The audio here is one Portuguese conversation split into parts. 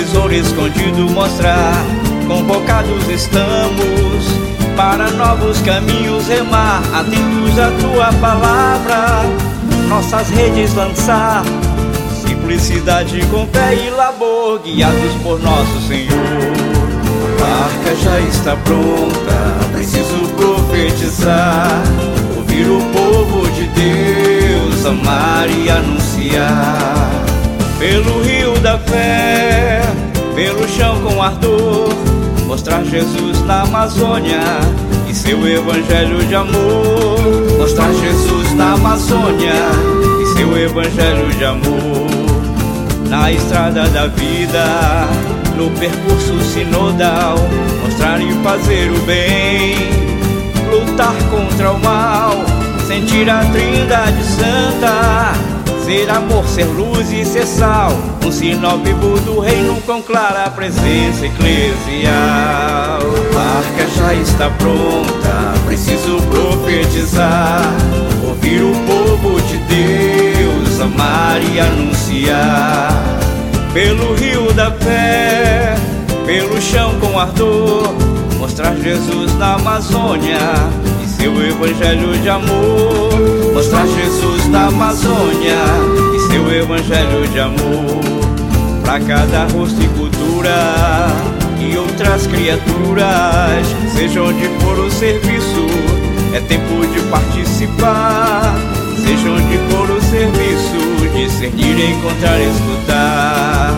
tesouro escondido mostrar. Convocados estamos para novos caminhos remar, atentos à tua palavra, nossas redes lançar. Simplicidade com fé e labor, guiados por nosso Senhor. A barca já está pronta, preciso profetizar, ouvir o povo de Deus, amar e anunciar. Pelo rio da fé, pelo chão com ardor, mostrar Jesus na Amazônia e seu evangelho de amor. Mostrar Jesus na Amazônia e seu evangelho de amor. Na estrada da vida, no percurso sinodal, mostrar e fazer o bem, lutar contra o mal, sentir a Trindade Santa, ser amor, ser luz e ser sal, um sinal vivo do reino com clara presença eclesial. A barca já está pronta, preciso profetizar, ouvir o povo de Deus, amar e anunciar. Pelo rio da fé, pelo chão com ardor, mostrar Jesus na Amazônia e seu evangelho de amor. Mostrar Jesus na Amazônia e seu evangelho de amor. Pra cada rosto e cultura e outras criaturas, seja onde for o serviço, é tempo de participar. Seja onde for o serviço, discernir, encontrar, escutar.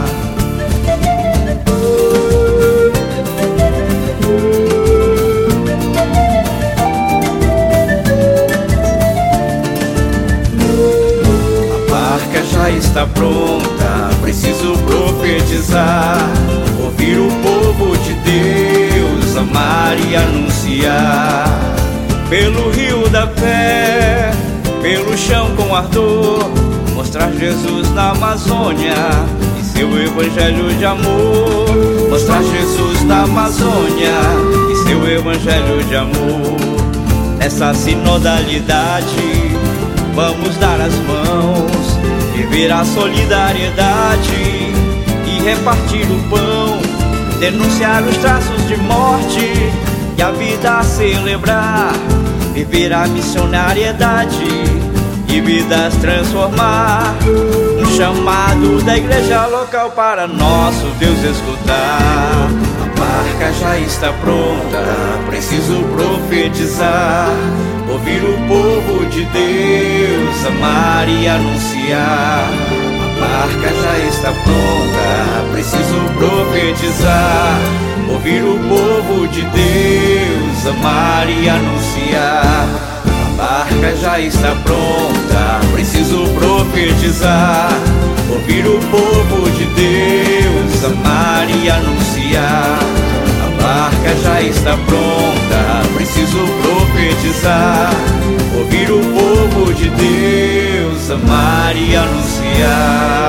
A barca já está pronta, preciso profetizar, ouvir o povo de Deus, amar e anunciar. Pelo rio da fé, pelo chão com ardor, mostrar Jesus na Amazônia e seu evangelho de amor. Mostrar Jesus na Amazônia e seu evangelho de amor. Nessa sinodalidade, vamos dar as mãos, viver a solidariedade e repartir o pão, denunciar os traços de morte e a vida a celebrar. Viver a missionariedade e vidas transformar. Um chamado da igreja local para nosso Deus escutar. A barca já está pronta, preciso profetizar, ouvir o povo de Deus, amar e anunciar. A barca já está pronta, preciso profetizar, ouvir o povo de Deus, amar e anunciar. A barca já está pronta, preciso profetizar, ouvir o povo de Deus, amar e anunciar. A barca já está pronta, preciso profetizar, ouvir o povo de Deus, amar e anunciar.